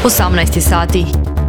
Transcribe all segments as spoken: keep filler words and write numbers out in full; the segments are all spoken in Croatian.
osamnaest sati.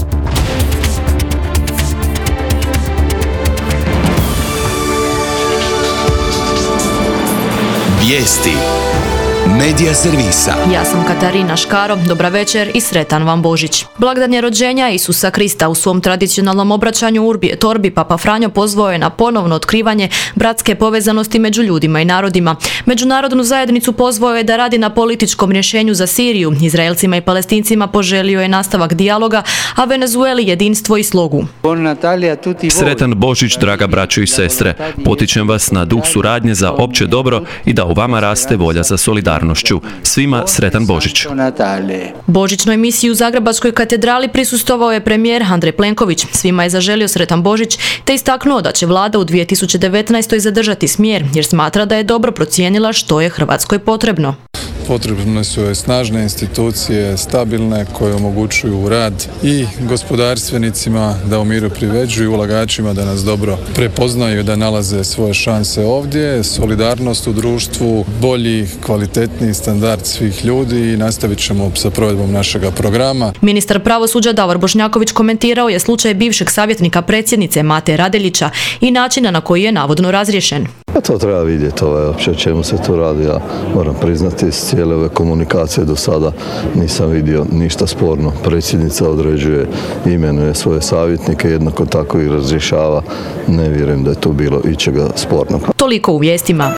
Vijesti Medija servisa. Ja sam Katarina Škaro, dobra večer i sretan vam Božić. Blagdan je rođenja Isusa Krista. U svom tradicionalnom obraćanju Urbi et Orbi Papa Franjo pozvao je na ponovno otkrivanje bratske povezanosti među ljudima i narodima. Međunarodnu zajednicu pozvao je da radi na političkom rješenju za Siriju. Izraelcima i Palestincima poželio je nastavak dijaloga, a Venezueli jedinstvo i slogu. Sretan Božić, draga braćo i sestre. Potičem vas na duh suradnje za opće dobro i da u vama raste volja za solidarnost. Svima sretan Božić. Božićnoj misiji u Zagrebačkoj katedrali prisustvovao je premijer Andrej Plenković. Svima je zaželio sretan Božić te istaknuo da će vlada u dvije tisuće devetnaestoj zadržati smjer jer smatra da je dobro procijenila što je Hrvatskoj potrebno. Potrebne su je snažne institucije, stabilne, koje omogućuju rad i gospodarstvenicima da u miru privređuju, i ulagačima da nas dobro prepoznaju, da nalaze svoje šanse ovdje, solidarnost u društvu, bolji, kvalitetniji standard svih ljudi i nastavit ćemo sa provedbom našega programa. Ministar pravosuđa Davor Bošnjaković komentirao je slučaj bivšeg savjetnika predsjednice Mate Radeljića i načina na koji je navodno razriješen. A to treba vidjeti, ovaj, uopće o čemu se tu radi. Ja moram priznati, iz cijele ove komunikacije do sada nisam vidio ništa sporno. Predsjednica određuje, imenuje svoje savjetnike, jednako tako i razrješava. Ne vjerujem da je tu bilo ičega spornog. Toliko u vijestima.